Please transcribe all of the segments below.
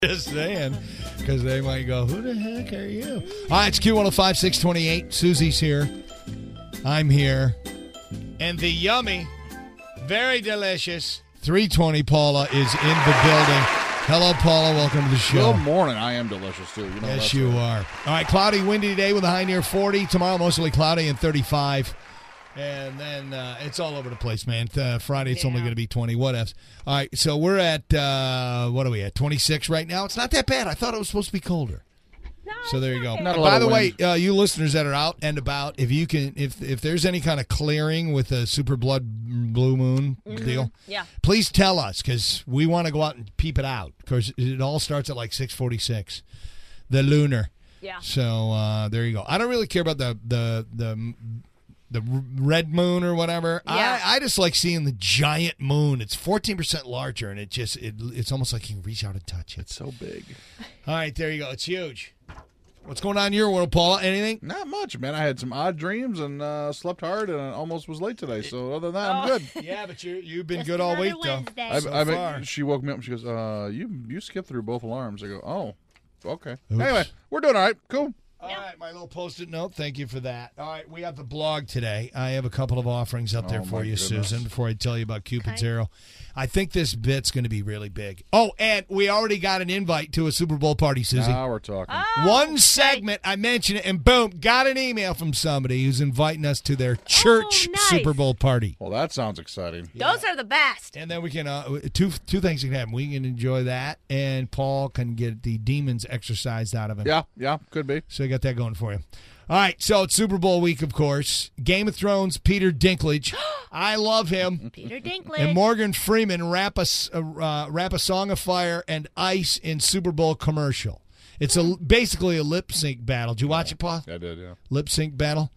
Just saying, because they might go, who the heck are you? All right, it's Q105, 628. Susie's here. I'm here. And the yummy, very delicious 320 Paula is in the building. Hello, Paula. Welcome to the show. Good morning. I am delicious, too. Yes, you are. All right, cloudy, windy today with a high near 40. Tomorrow, mostly cloudy and 35. And then it's all over the place, man. Friday, it's only going to be 20. What else? All right, so we're at, what are we at, 26 right now? It's not that bad. I thought it was supposed to be colder. No, so there you go. By the way, you listeners that are out and about, if you can, if there's any kind of clearing with a super blue moon deal, please tell us, because we want to go out and peep it out. Because it all starts at like 6:46, the lunar. Yeah. So there you go. I don't really care about the red moon or whatever. Yeah. I just like seeing the giant moon. It's 14% larger, and it's almost like you can reach out and touch it. It's so big. All right, there you go. It's huge. What's going on in your world, Paula? Anything? Not much, man. I had some odd dreams and slept hard, and I almost was late today. So other than that, I'm good. Yeah, but you've been Just good all week, though. Wednesday. She woke me up and she goes, you skipped through both alarms. I go, oh, okay. Oops. Anyway, we're doing all right. Cool. All right, my little Post-it note. Thank you for that. All right, we got the blog today. I have a couple of offerings up there for you, goodness. Susan, before I tell you about Cupid's Arrow. I think this bit's going to be really big. Oh, and we already got an invite to a Super Bowl party, Susie. Now we're talking. One segment, I mentioned it, and boom, got an email from somebody who's inviting us to their church nice. Super Bowl party. Well, that sounds exciting. Those are the best. And then we can, two things can happen. We can enjoy that, and Paul can get the demons exorcised out of him. Yeah, could be. So I got that going for you. All right, so it's Super Bowl week, of course. Game of Thrones, Peter Dinklage. I love him. Peter Dinklage. And Morgan Freeman rap a Song of Fire and Ice in Super Bowl commercial. It's basically a lip sync battle. Did you watch it, Paul? I did, yeah. Lip sync battle.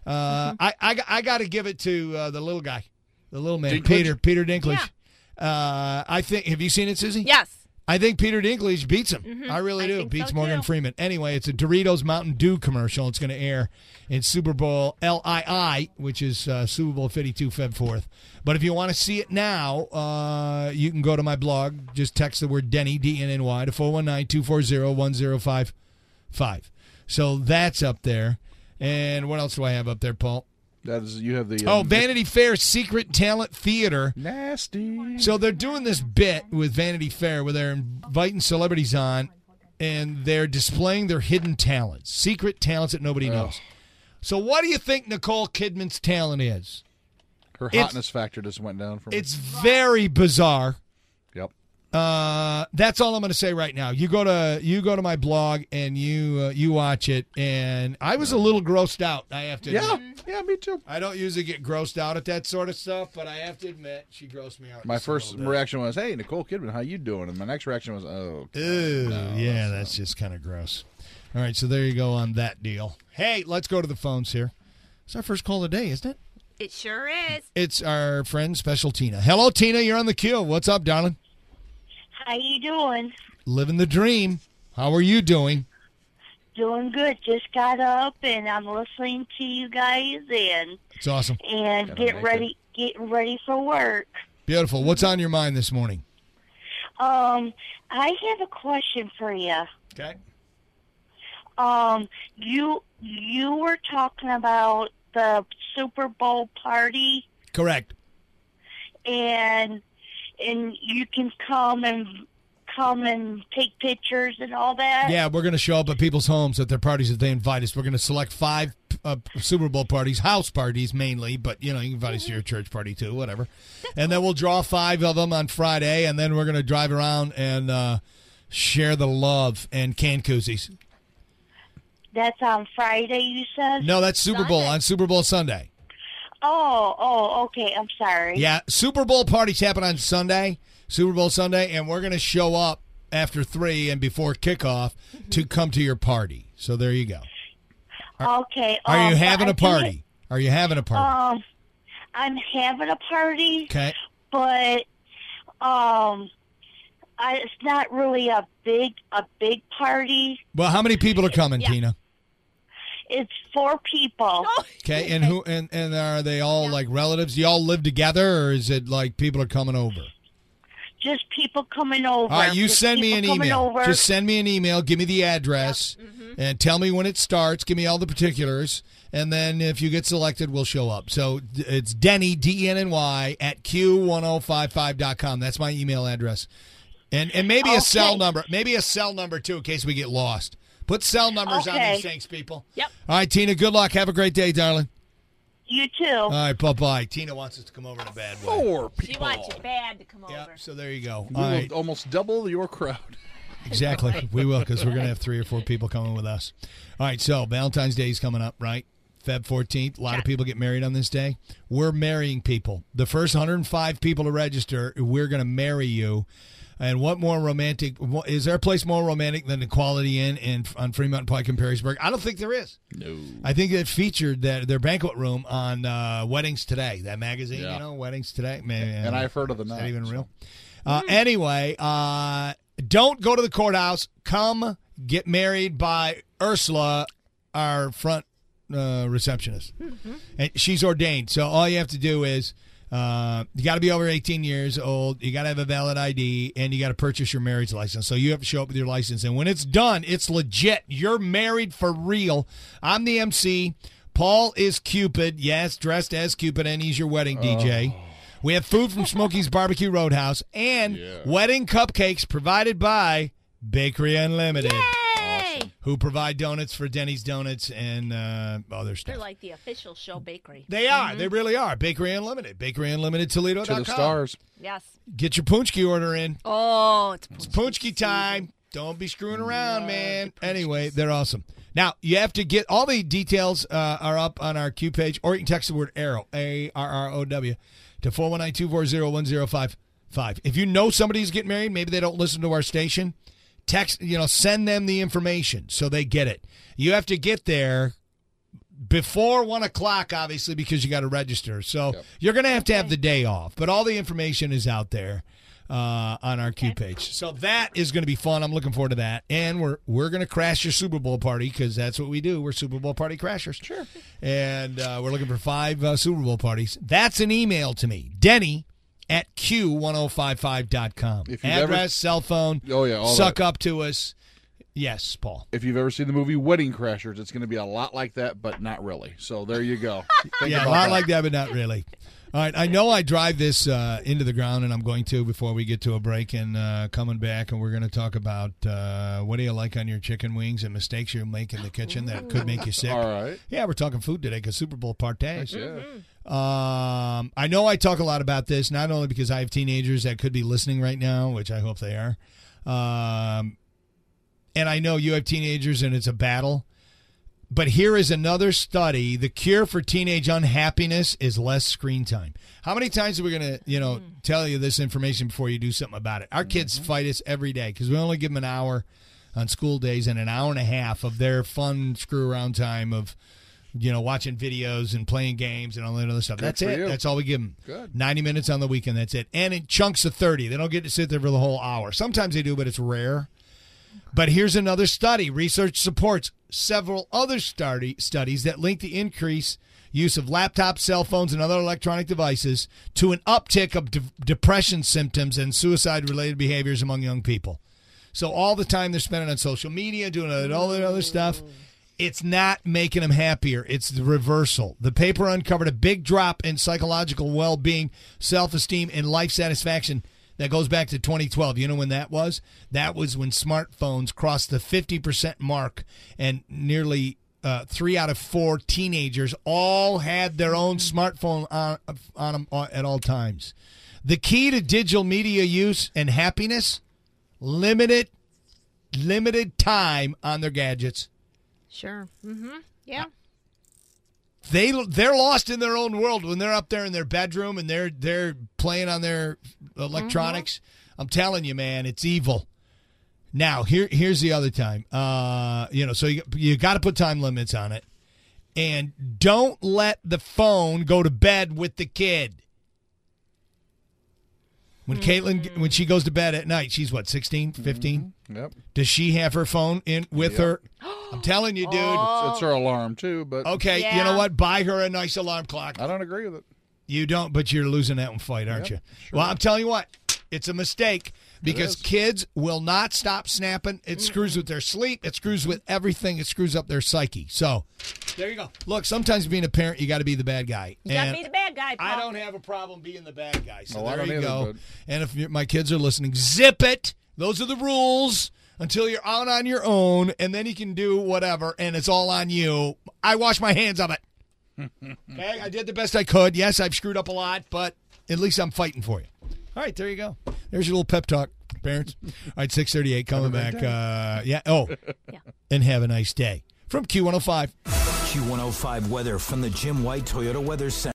I got to give it to the little guy, the little man, Dinklage? Peter Dinklage. Yeah. I think. Have you seen it, Susie? Yes. I think Peter Dinklage beats him. Mm-hmm. I really do. think Beats so, Morgan too. Freeman. Anyway, it's a Doritos Mountain Dew commercial. It's going to air in Super Bowl LII, which is Super Bowl 52, Feb 4th. But if you want to see it now, you can go to my blog. Just text the word Denny, D-N-N-Y, to 419-240-1055. So that's up there. And what else do I have up there, Paul? That is, you have the... Vanity Fair Secret Talent Theater. Nasty. So they're doing this bit with Vanity Fair where they're inviting celebrities on and they're displaying their hidden talents, secret talents that nobody knows. So what do you think Nicole Kidman's talent is? Her hotness factor just went down for me. It's very bizarre. Yep. That's all I'm going to say right now. You go to my blog and you watch it, and I was a little grossed out. I have to admit. Yeah, me too. I don't usually get grossed out at that sort of stuff, but I have to admit she grossed me out. My just a first little bit. reaction was, "Hey, Nicole Kidman, how you doing?" And my next reaction was, "Oh, Ew, no, yeah, that's just kind of gross." All right, so there you go on that deal. Hey, let's go to the phones here. It's our first call of the day, isn't it? It sure is. It's our friend, Special Tina. Hello, Tina. You're on the queue. What's up, darling? How you doing? Living the dream. How are you doing? Doing good. Just got up and I'm listening to you guys It's awesome. and getting ready for work. Beautiful. What's on your mind this morning? I have a question for you. Okay. You were talking about the Super Bowl party, Correct. and you can come and take pictures and all that. Yeah, we're going to show up at people's homes at their parties if they invite us. We're going to select 5 Super Bowl parties, house parties mainly, but, you can invite us to your church party too, whatever. And then we'll draw 5 of them on Friday, and then we're going to drive around and share the love and can koozies. That's on Friday, you said? No, that's Super Bowl on Super Bowl Sunday. Oh, okay. I'm sorry. Yeah, Super Bowl parties happen on Sunday, Super Bowl Sunday, and we're going to show up after 3 and before kickoff to come to your party. So there you go. Okay. Are you having a party? Are you having a party? I'm having a party. Okay. But it's not really a big party. Well, how many people are coming, Tina? It's 4 people. Okay, and who and are they all like relatives? Do you all live together, or is it like people are coming over? just people coming over. All right, you Just send me an people coming email. over. Just send me an email. Give me the address and tell me when it starts. Give me all the particulars. And then if you get selected, we'll show up. So it's Denny, DENNY, at Q1055.com. That's my email address. And maybe a cell number. Maybe a cell number, too, in case we get lost. Put cell numbers on these things, people. Yep. All right, Tina, good luck. Have a great day, darling. You too. All right, bye-bye. Tina wants us to come over in a bad way. 4 She people. wants you bad to come Yep, over. so there you go. We All will right. almost double your crowd. Exactly. We will, because we're going to have 3 or 4 people coming with us. All right, so Valentine's Day is coming up, right? Feb 14th. A lot of people get married on this day. We're marrying people. The first 105 people to register, we're going to marry you. And what more romantic? Is there a place more romantic than the Quality Inn on Fremont Pike in Perrysburg? I don't think there is. No. I think it featured their banquet room on Weddings Today, that magazine, Yeah. you know, Weddings Today. Man, And I've heard of the is that night, even so. real? Anyway, don't go to the courthouse. Come get married by Ursula, our front receptionist. And she's ordained. So all you have to do is you got to be over 18 years old. You got to have a valid ID, and you got to purchase your marriage license. So you have to show up with your license. And when it's done, it's legit. You're married for real. I'm the MC. Paul is Cupid. Yes, dressed as Cupid, and he's your wedding DJ. We have food from Smokey's Barbecue Roadhouse and wedding cupcakes provided by Bakery Unlimited, Yay! who provide donuts for Denny's Donuts and other stuff. They're like the official show bakery. They are. They really are. Bakery Unlimited. Bakery Unlimited Toledo.com. To the stars. Yes. Get your Punchki order in. Oh, it's It's Punchki time. Don't be screwing around, man. Anyway, they're awesome. Now, you have to get all the details are up on our Q page, or you can text the word ARROW, ARROW, to 419-240-1055. If you know somebody's getting married, maybe they don't listen to our station, send them the information so they get it. You have to get there before 1 o'clock, obviously, because you got to register. So you're going to have the day off, but all the information is out there on our Q page. So that is going to be fun. I'm looking forward to that. And we're going to crash your Super Bowl party, because that's what we do. We're Super Bowl party crashers. Sure. And we're looking for 5 Super Bowl parties. That's an email to me, Denny at Q1055.com. Address, cell phone. Oh, yeah, all suck that. up to us. Yes, Paul. If you've ever seen the movie Wedding Crashers, it's going to be a lot like that, but not really. So there you go. Think Yeah, a about lot that. like that, but not really. All right, I know I drive this into the ground, and I'm going to before we get to a break and coming back, and we're going to talk about what do you like on your chicken wings and mistakes you make in the kitchen that could make you sick. All right. Yeah, we're talking food today because Super Bowl parties. Yeah. I know I talk a lot about this, not only because I have teenagers that could be listening right now, which I hope they are, and I know you have teenagers and it's a battle. But here is another study. The cure for teenage unhappiness is less screen time. How many times are we going to, tell you this information before you do something about it? Our kids fight us every day because we only give them an hour on school days and an hour and a half of their fun screw-around time of, watching videos and playing games and all that other stuff. That's for it. you. That's all we give them. Good. 90 minutes on the weekend, that's it. And in chunks of 30. They don't get to sit there for the whole hour. Sometimes they do, but it's rare. But here's another study. Research supports several other studies that link the increased use of laptops, cell phones, and other electronic devices to an uptick of depression symptoms and suicide-related behaviors among young people. So all the time they're spending on social media, doing all that other stuff, it's not making them happier. It's the reversal. The paper uncovered a big drop in psychological well-being, self-esteem, and life satisfaction. That goes back to 2012. You know when that was? That was when smartphones crossed the 50% mark, and nearly 3 out of 4 teenagers all had their own smartphone on them at all times. The key to digital media use and happiness, limited time on their gadgets. Sure. Mm-hmm. Yeah. They're lost in their own world when they're up there in their bedroom and they're playing on their electronics. I'm telling you, man, it's evil. Now, here's the other time. So you got to put time limits on it, and don't let the phone go to bed with the kid. When Caitlin, when she goes to bed at night, she's what, 16, 15? Yep. Does she have her phone in with her? I'm telling you, dude. It's her alarm, too, but Okay, Yeah. you know what? Buy her a nice alarm clock. I don't agree with it. You don't, but you're losing that one fight, aren't Yep, you? Well, I'm telling you what. It's a mistake because is. kids will not stop snapping. It screws with their sleep. It screws with everything. It screws up their psyche. So there you go. Look, sometimes being a parent, you got to be the bad guy. You gotta be the bad guy, Paul. I don't have a problem being the bad guy. So Oh, I there don't you either, go. but- And if my kids are listening, zip it. Those are the rules until you're out on your own, and then you can do whatever, and it's all on you. I wash my hands of it. Okay, I did the best I could. Yes, I've screwed up a lot, but at least I'm fighting for you. All right, there you go. There's your little pep talk, parents. All right, 6:38 coming back. Yeah. And have a nice day from Q105. Q105 weather from the Jim White Toyota Weather Center.